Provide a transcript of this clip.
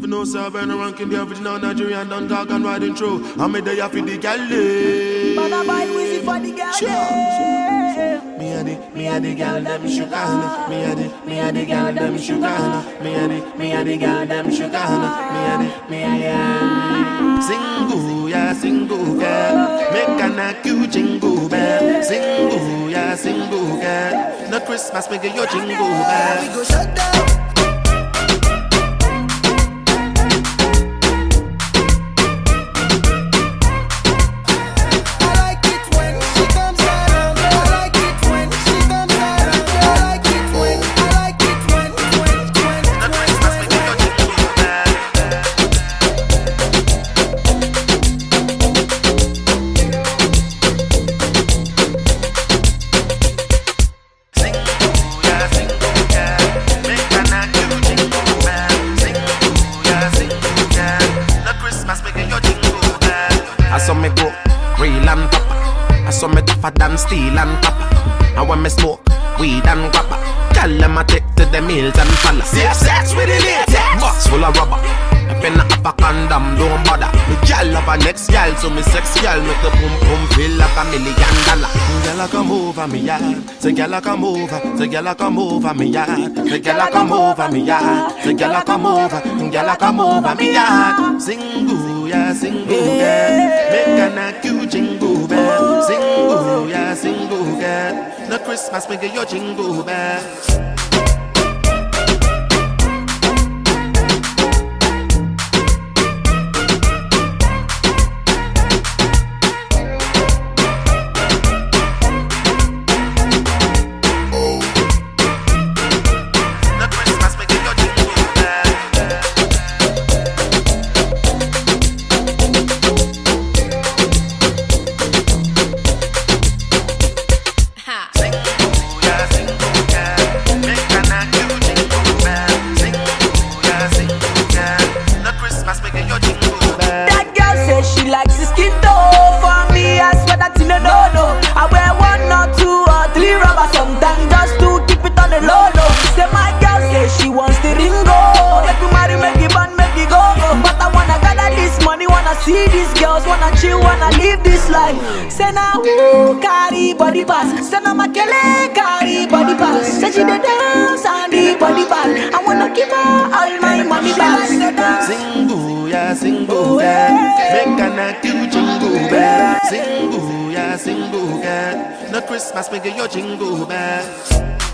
No sir, burn ranking the original Nigerian done talk and riding through. I'm a day for the galley. Man, I buy Wheezy for the girl. Me a the gal them sugar. Me a the gal them sugar. Me a the gal them sugar. Me a single, yeah, single girl. Make an acute jingle bell. Single, yeah, single girl. No Christmas, make your jingle bell. We go shut down. Than steel and copper. And when me smoke weed and guapa, tell them I take to the meals and follow. Safe sex with the latex, box full of rubber. If you not have a condom, don't bother. Me gal up a next gal, so me sex gal make the boom boom feel like $1 million. Gal I come over me yard, say gal I come over, say gal I come over me yard, say gal I come over me yard, say gal I come over, gal I come over me yard. Single, yeah, single girl, make an acute jingle bell. Single, yeah, single girl. No Christmas, make your jingle bells. See these girls wanna chill, wanna live this life. Say now, carry body pass. Say now, Makele carry body pass. Say she dey dance and the body back. I wanna give her all my money back. Single, yeah, single girl. Make an active jingle bell. Single, yeah, single girl. No Christmas, make your jingle bell.